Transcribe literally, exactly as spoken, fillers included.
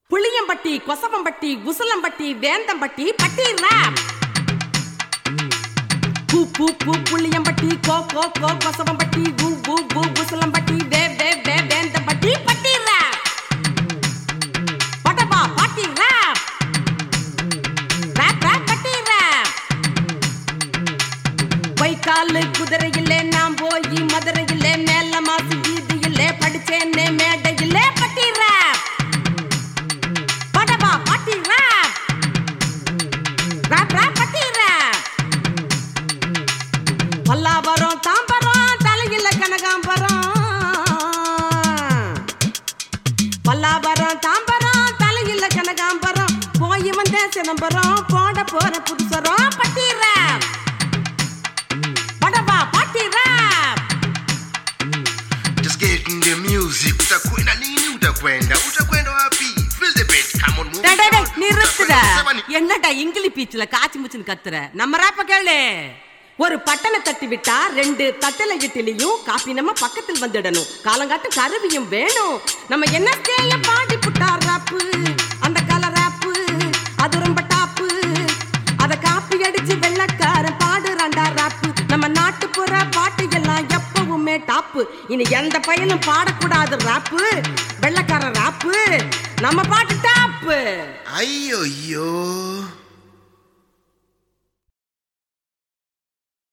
புளியம்பட்டி, கொசவம்பட்டி, உசிலம்பட்டி, வேந்தம்பட்டி, பட்டி ராப். பூ பூ பூ புளியம்பட்டி, கோ கோ கோ கொசவம்பட்டி, பூ பூ பூ உசிலம்பட்டி, வே வே வே வேந்தம்பட்டி, பட்டி ராப். படபா பட்டி ராப். ராப் ராப் பட்டி ராப். வைக்காலு குதிரையிலே நாம் போய் மதுரையிலே மேல மாசு வீதியிலே படிச்சேன்னே மேடையிலே பட்டி ராப். பல்லாவரம் தாம்பரம் தலையில கனகாம்பரம். பல்லாவரம் தாம்பரம் தலையில கனகாம்பரம். போய் வந்த சிதம்பரம் போட போற புதுசரம். பட்டி ராப். படபா பட்டி ராப். Just getting the music. Utakwenda nini? Utakwenda utakwenda wapi? Feel the beat. Come on, move. டேய் டேய் நிறுத்துற. என்னடா இங்கிலீஷ் பீச்ல காச்சி முச்சுன்னு கத்துற? நம்ம ராப்ப கேளு. ஒரு பட்டனை தட்டி விட்டா ரெண்டு தட்டல இட்லியும் காப்பி நம்ம பக்கத்தில் வந்துடணும். காலங்காட்டு கருவியும் வேணும். நம்ம என்ன செய்ய பாடி புட்டா ராப்பு. அந்த கலர் ராப்பு அது ரொம்ப டாப்பு. அத காப்பி அடிச்சு வெள்ளக்காரன் பாடுறாண்டா ராப்பு. நம்ம நாட்டுப்புற பாட்டு எல்லாம் எப்பவுமே டாப்பு. இனி எந்த பையனும் பாடக்கூடாது ராப்பு. வெள்ளக்காரன் ராப்பு நம்ம பாட்டு டாப்பு. ஐயோ ஐயோ.